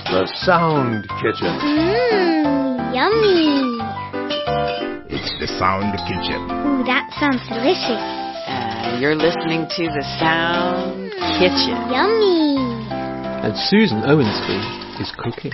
The Sound Kitchen. Yummy. It's the Sound Kitchen. Ooh, that sounds delicious. You're listening to the Sound Kitchen. Yummy. And Susan Owensby is cooking.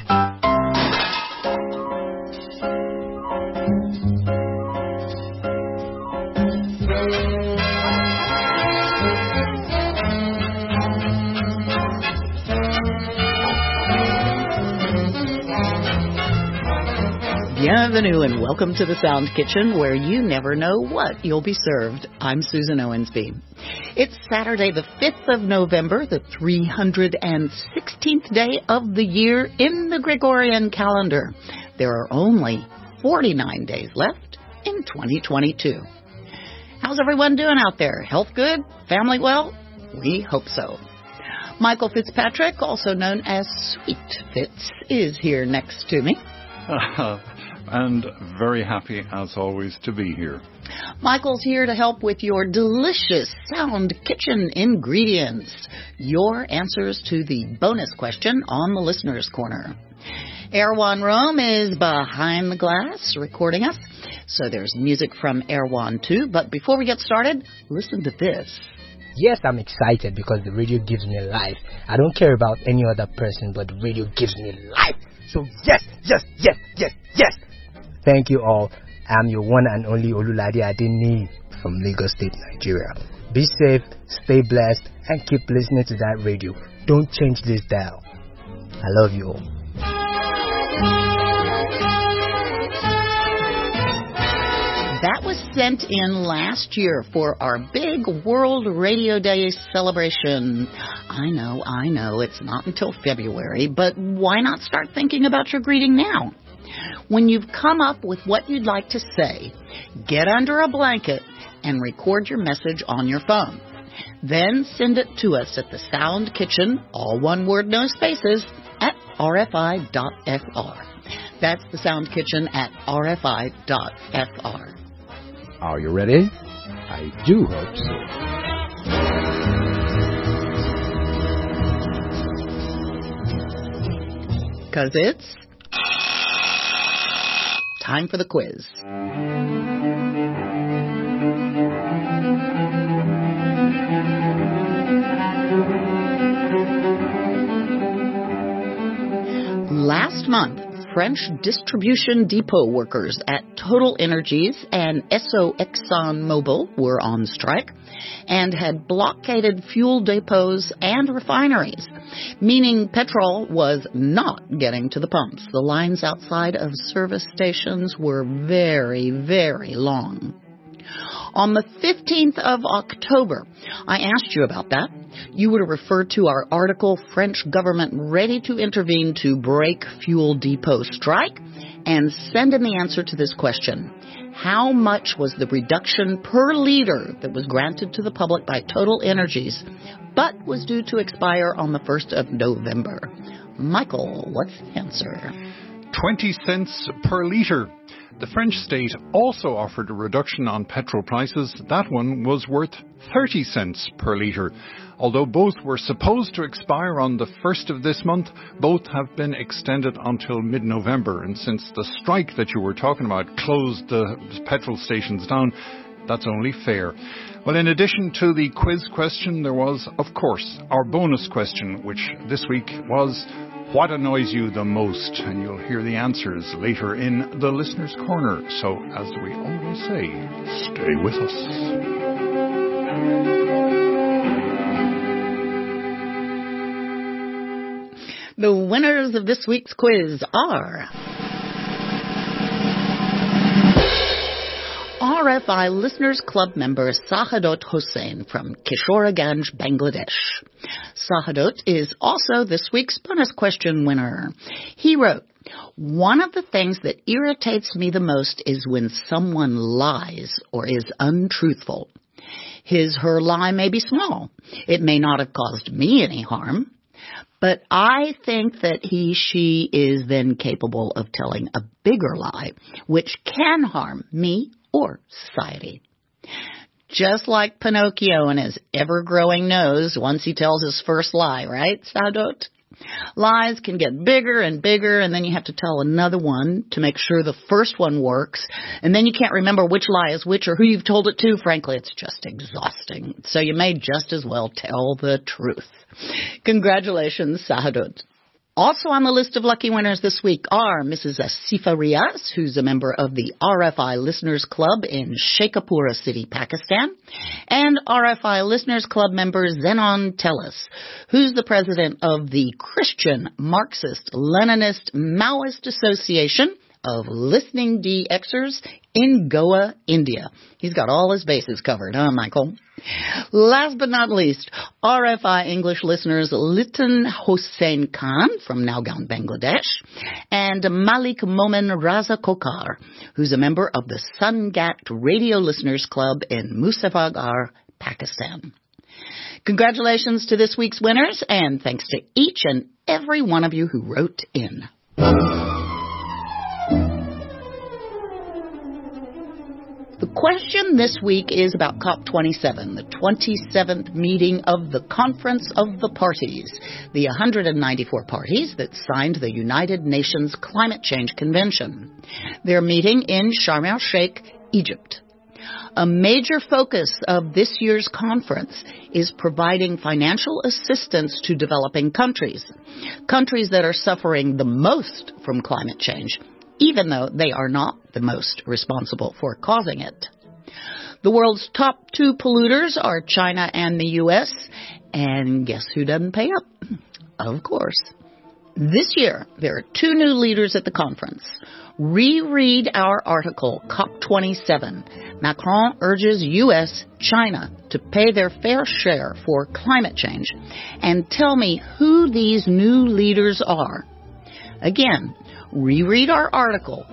Bienvenue and welcome to the Sound Kitchen, where you never know what you'll be served. I'm Susan Owensby. It's Saturday the 5th of November, the 316th day of the year in the Gregorian calendar. There are only 49 days left in 2022. How's everyone doing out there? Health good? Family well? We hope so. Michael Fitzpatrick, also known as Sweet Fitz, is here next to me. And very happy, as always, to be here. Michael's here to help with your delicious Sound Kitchen ingredients. Your answers to the bonus question on the Listener's Corner. Erwan Rome is behind the glass recording us, so there's music from Erwan too. But before we get started, listen to this. Yes, I'm excited because the radio gives me life. I don't care about any other person, but the radio gives me life. So yes. Thank you all. I'm your one and only Olulade Adeni from Lagos State, Nigeria. Be safe, stay blessed, and keep listening to that radio. Don't change this dial. I love you all. That was sent in last year for our big World Radio Day celebration. I know, it's not until February, but why not start thinking about your greeting now? When you've come up with what you'd like to say, get under a blanket and record your message on your phone. Then send it to us at the Sound Kitchen, all one word, no spaces, at rfi.fr. That's the Sound Kitchen at rfi.fr. Are you ready? I do hope so. 'Cause it's time for the quiz. Last month, French distribution depot workers at Total Energies and Esso ExxonMobil were on strike and had blockaded fuel depots and refineries, meaning petrol was not getting to the pumps. The lines outside of service stations were very, very long. On the 15th of October, I asked you about that. You would have referred to our article, French Government Ready to Intervene to Break Fuel Depot Strike, and send in the answer to this question. How much was the reduction per liter that was granted to the public by Total Energies, but was due to expire on the 1st of November? Michael, what's the answer? 20 cents per litre. The French state also offered a reduction on petrol prices. That one was worth 30 cents per litre. Although both were supposed to expire on the 1st of this month, both have been extended until mid-November. And since the strike that you were talking about closed the petrol stations down, that's only fair. Well, in addition to the quiz question, there was, of course, our bonus question, which this week was, what annoys you the most? And you'll hear the answers later in the Listener's Corner. So, as we always say, stay with us. The winners of this week's quiz are RFI Listeners Club member Sahadot Hossain from Kishoreganj, Bangladesh. Sahadot is also this week's bonus question winner. He wrote, one of the things that irritates me the most is when someone lies or is untruthful. Her lie may be small. It may not have caused me any harm. But I think that she is then capable of telling a bigger lie, which can harm me or society. Just like Pinocchio and his ever-growing nose once he tells his first lie, right, Sadot? Lies can get bigger and bigger, and then you have to tell another one to make sure the first one works, and then you can't remember which lie is which or who you've told it to. Frankly, it's just exhausting. So you may just as well tell the truth. Congratulations, Sahadut. Also on the list of lucky winners this week are Mrs. Asifa Riaz, who's a member of the RFI Listeners Club in Sheikhupura City, Pakistan, and RFI Listeners Club member Zenon Tellis, who's the president of the Christian Marxist Leninist Maoist Association of Listening DXers in Goa, India. He's got all his bases covered, huh, Michael? Last but not least, RFI English listeners Litan Hossein Khan from Nowgaon, Bangladesh, and Malik Momin Raza Kokar, who's a member of the Sungat Radio Listeners Club in Muzaffargarh, Pakistan. Congratulations to this week's winners, and thanks to each and every one of you who wrote in. The question this week is about COP27, the 27th meeting of the Conference of the Parties, the 194 parties that signed the United Nations Climate Change Convention. They're meeting in Sharm el-Sheikh, Egypt. A major focus of this year's conference is providing financial assistance to developing countries that are suffering the most from climate change, even though they are not the most responsible for causing it. The world's top two polluters are China and the U.S., and guess who doesn't pay up? Of course. This year, there are two new leaders at the conference. Reread our article, COP27. Macron urges U.S., China to pay their fair share for climate change, and tell me who these new leaders are. Again, reread our article,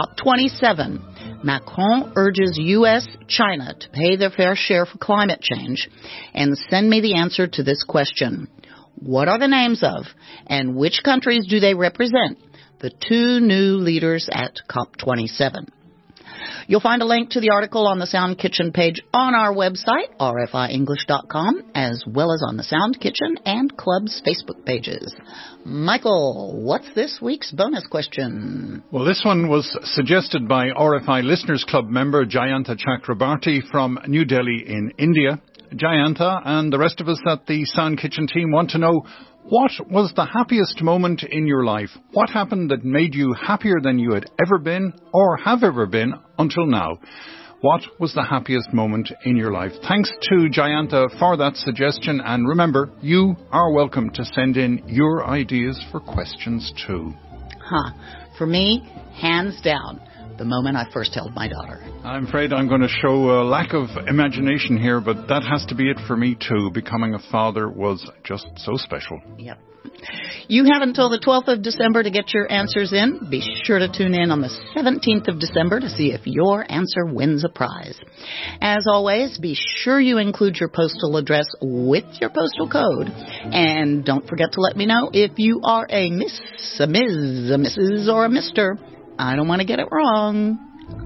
COP27. Macron urges U.S., China to pay their fair share for climate change, and send me the answer to this question. What are the names of, and which countries do they represent, the two new leaders at COP27? You'll find a link to the article on the Sound Kitchen page on our website, rfienglish.com, as well as on the Sound Kitchen and Club's Facebook pages. Michael, what's this week's bonus question? Well, this one was suggested by RFI Listeners Club member Jayanta Chakrabarti from New Delhi in India. Jayanta and the rest of us at the Sound Kitchen team want to know, what was the happiest moment in your life? What happened that made you happier than you had ever been or have ever been until now? What was the happiest moment in your life? Thanks to Jayanta for that suggestion. And remember, you are welcome to send in your ideas for questions too. For me, hands down, the moment I first held my daughter. I'm afraid I'm going to show a lack of imagination here, but that has to be it for me too. Becoming a father was just so special. Yep. You have until the 12th of December to get your answers in. Be sure to tune in on the 17th of December to see if your answer wins a prize. As always, be sure you include your postal address with your postal code. And don't forget to let me know if you are a Miss, a Ms., a Mrs., or a Mr. I don't want to get it wrong.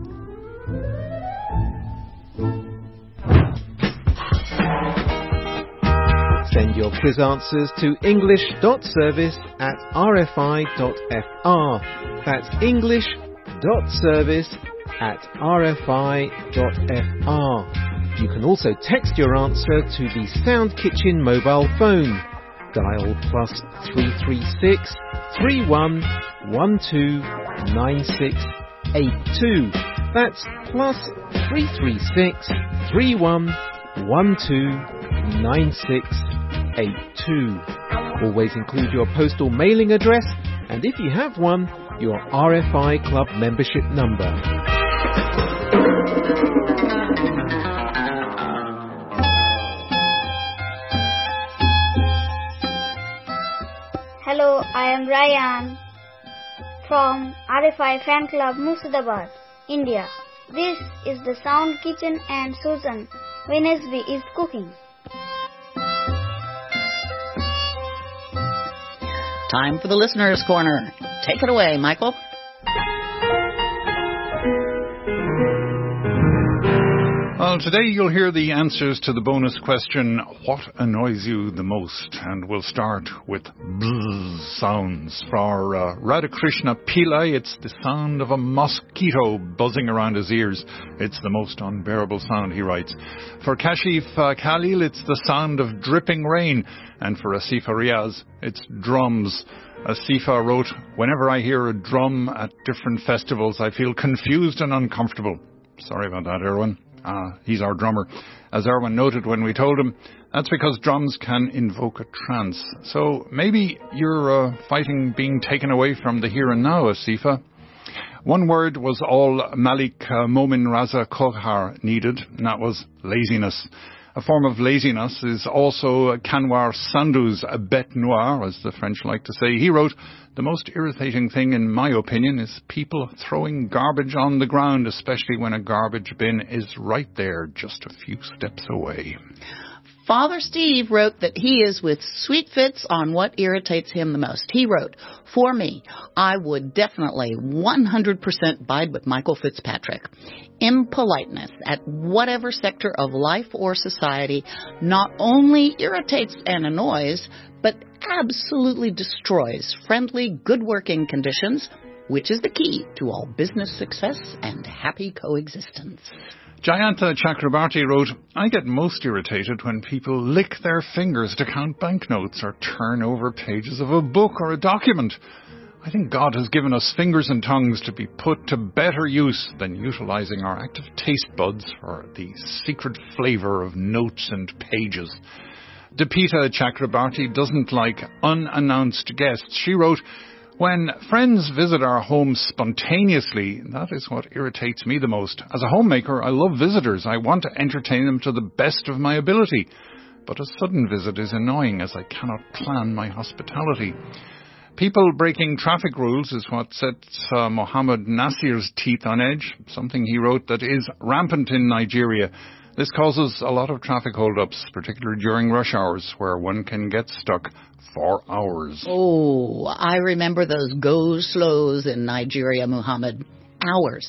Send your quiz answers to english.service@rfi.fr. That's english.service@rfi.fr. You can also text your answer to the Sound Kitchen mobile phone. Dial +336 3112 9682. That's +336 3112 9682. Always include your postal mailing address, and if you have one, your RFI Club membership number. Hello, I am Ryan from RFI Fan Club Murshidabad, India. This is the Sound Kitchen and Susan Wednesday is cooking. Time for the Listener's Corner. Take it away, Well, today you'll hear the answers to the bonus question, what annoys you the most? And we'll start with bzzz sounds. For Radhakrishna Pillai, it's the sound of a mosquito buzzing around his ears. It's the most unbearable sound, he writes. For Kashif Khalil, it's the sound of dripping rain. And for Asifa Riaz, it's drums. Asifa wrote, whenever I hear a drum at different festivals, I feel confused and uncomfortable. Sorry about that, Erwin. He's our drummer. As Erwin noted when we told him, that's because drums can invoke a trance. So maybe you're fighting being taken away from the here and now, Asifa. One word was all Malik Momin Raza Kohar needed, and that was laziness. A form of laziness is also Kanwar Sandhu's bête noire, as the French like to say. He wrote, the most irritating thing, in my opinion, is people throwing garbage on the ground, especially when a garbage bin is right there, just a few steps away. Father Steve wrote that he is with Sweet Fitz on what irritates him the most. He wrote, for me, I would definitely 100% bide with Michael Fitzpatrick. Impoliteness at whatever sector of life or society not only irritates and annoys, but absolutely destroys friendly, good working conditions, which is the key to all business success and happy coexistence. Jayanta Chakrabarti wrote, I get most irritated when people lick their fingers to count banknotes or turn over pages of a book or a document. I think God has given us fingers and tongues to be put to better use than utilizing our active taste buds for the secret flavour of notes and pages. Deepita Chakrabarti doesn't like unannounced guests. She wrote, when friends visit our home spontaneously, that is what irritates me the most. As a homemaker, I love visitors. I want to entertain them to the best of my ability. But a sudden visit is annoying as I cannot plan my hospitality. People breaking traffic rules is what sets Mohammed Nasir's teeth on edge, something he wrote that is rampant in Nigeria. This causes a lot of traffic hold-ups, particularly during rush hours, where one can get stuck for hours. Oh, I remember those go-slows in Nigeria, Muhammad. Hours.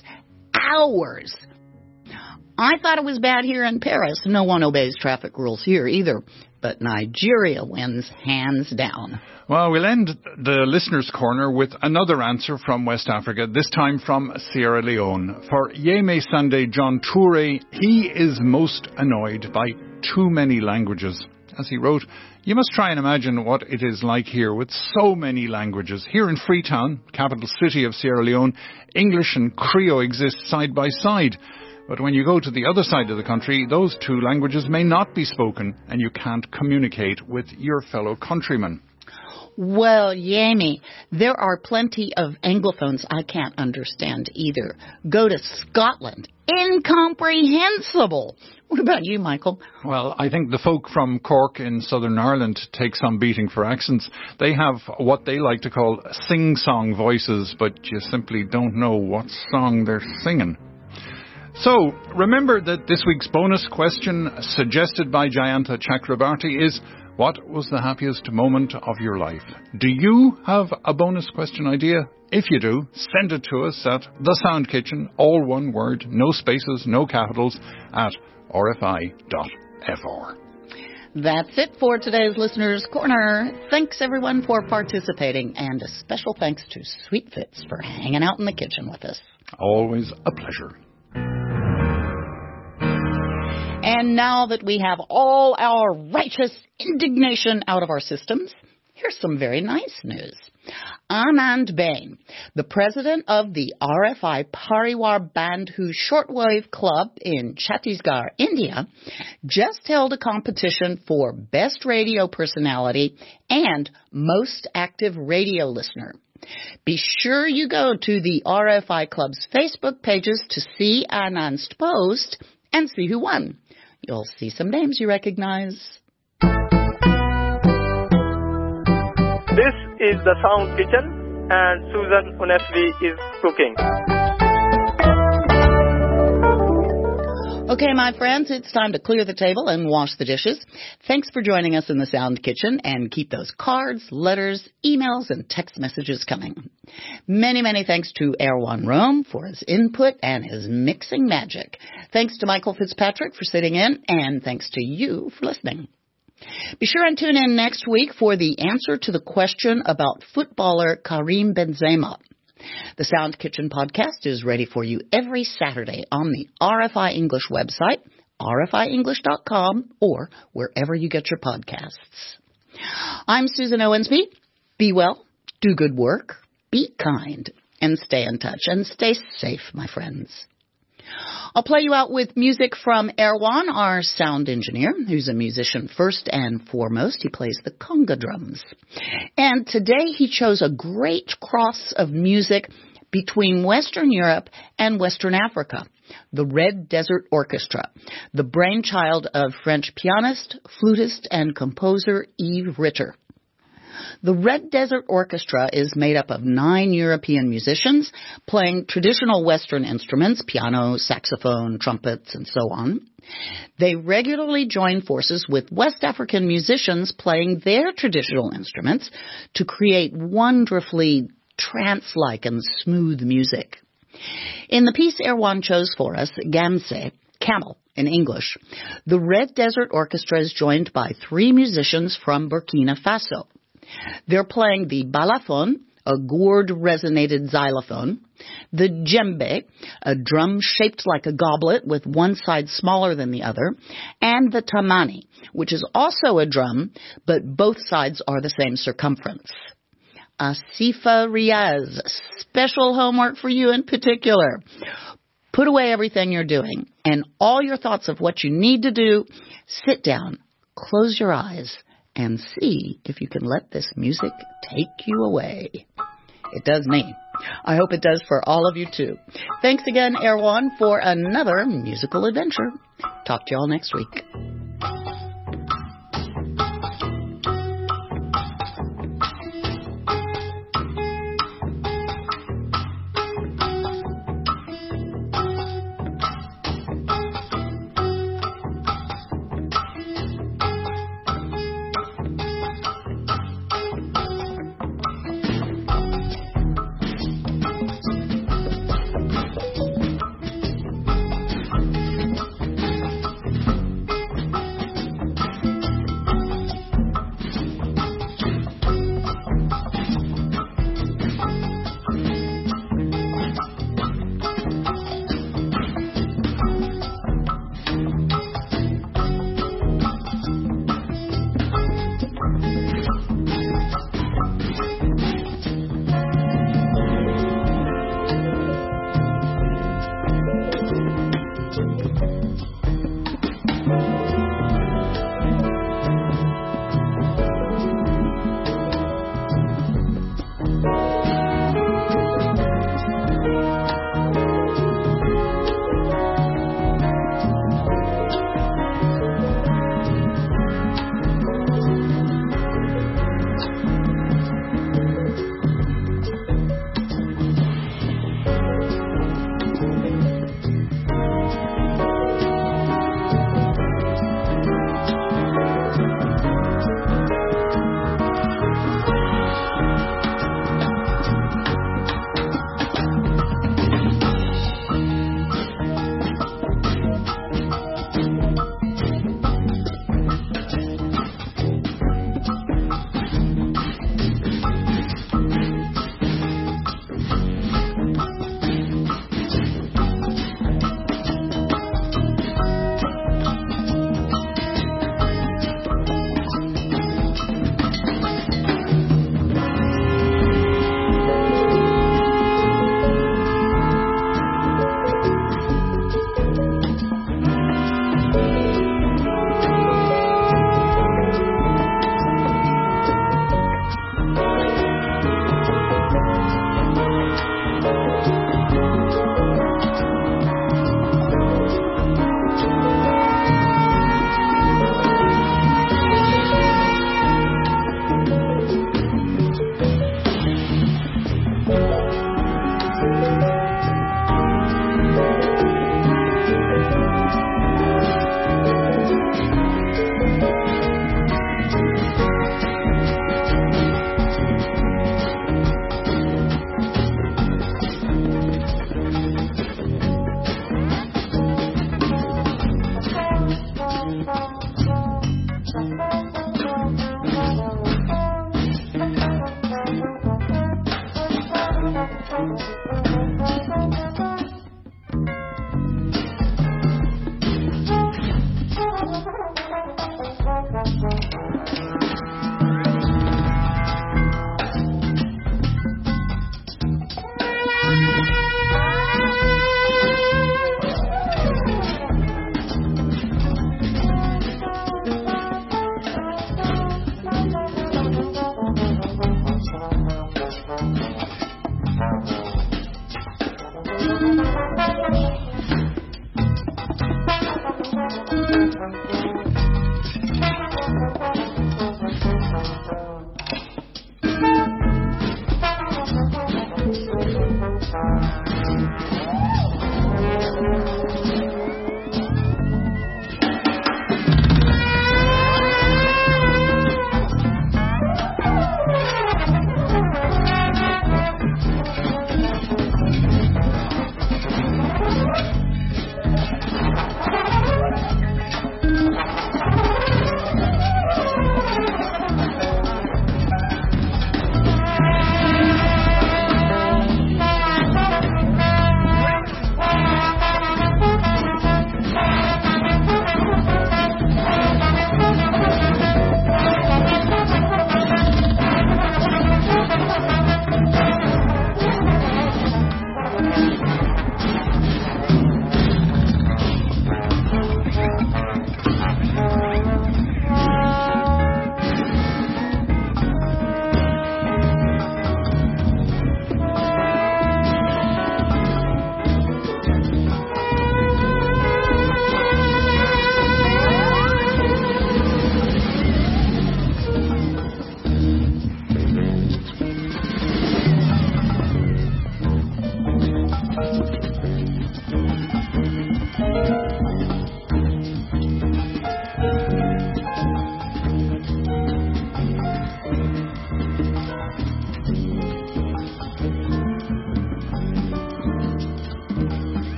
I thought it was bad here in Paris. No one obeys traffic rules here either. But Nigeria wins hands down. Well, we'll end the listener's corner with another answer from West Africa, this time from Sierra Leone. For Yeme Sande John Toure, he is most annoyed by too many languages. As he wrote, you must try and imagine what it is like here with so many languages. Here in Freetown, capital city of Sierra Leone, English and Creole exist side by side. But when you go to the other side of the country, those two languages may not be spoken and you can't communicate with your fellow countrymen. Well, Yami, there are plenty of Anglophones I can't understand either. Go to Scotland. Incomprehensible. What about you, Michael? Well, I think the folk from Cork in Southern Ireland take some beating for accents. They have what they like to call sing-song voices, but you simply don't know what song they're singing. So, remember that this week's bonus question, suggested by Jayanta Chakrabarti, is, what was the happiest moment of your life? Do you have a bonus question idea? If you do, send it to us at The Sound Kitchen, all one word, no spaces, no capitals, at rfi.fr. That's it for today's Listener's Corner. Thanks, everyone, for participating, and a special thanks to Sweet Fitz for hanging out in the kitchen with us. Always a pleasure. And now that we have all our righteous indignation out of our systems, here's some very nice news. Anand Bain, the president of the RFI Pariwar Bandhu Shortwave Club in Chhattisgarh, India, just held a competition for Best Radio Personality and Most Active Radio Listener. Be sure you go to the RFI Club's Facebook pages to see Anand's post and see who won. You'll see some names you recognize. This is the Sound Kitchen, and Susan Unesvi is cooking. Okay, my friends, it's time to clear the table and wash the dishes. Thanks for joining us in the Sound Kitchen, and keep those cards, letters, emails, and text messages coming. Many, many thanks to Erwan Rome for his input and his mixing magic. Thanks to Michael Fitzpatrick for sitting in, and thanks to you for listening. Be sure and tune in next week for the answer to the question about footballer Karim Benzema. The Sound Kitchen podcast is ready for you every Saturday on the RFI English website, rfienglish.com, or wherever you get your podcasts. I'm Susan Owensby. Be well, do good work, be kind, and stay in touch. And stay safe, my friends. I'll play you out with music from Erwan, our sound engineer, who's a musician first and foremost. He plays the conga drums. And today he chose a great cross of music between Western Europe and Western Africa, the Red Desert Orchestra, the brainchild of French pianist, flutist, and composer Yves Ritter. The Red Desert Orchestra is made up of 9 European musicians playing traditional Western instruments, piano, saxophone, trumpets, and so on. They regularly join forces with West African musicians playing their traditional instruments to create wonderfully trance-like and smooth music. In the piece Erwan chose for us, Gamse, Camel in English, the Red Desert Orchestra is joined by 3 musicians from Burkina Faso. They're playing the balafon, a gourd-resonated xylophone, the djembe, a drum shaped like a goblet with one side smaller than the other, and the tamani, which is also a drum, but both sides are the same circumference. Asifa Riaz, special homework for you in particular. Put away everything you're doing, and all your thoughts of what you need to do, sit down, close your eyes, and see if you can let this music take you away. It does me. I hope it does for all of you too. Thanks again, Erwan, for another musical adventure. Talk to you all next week.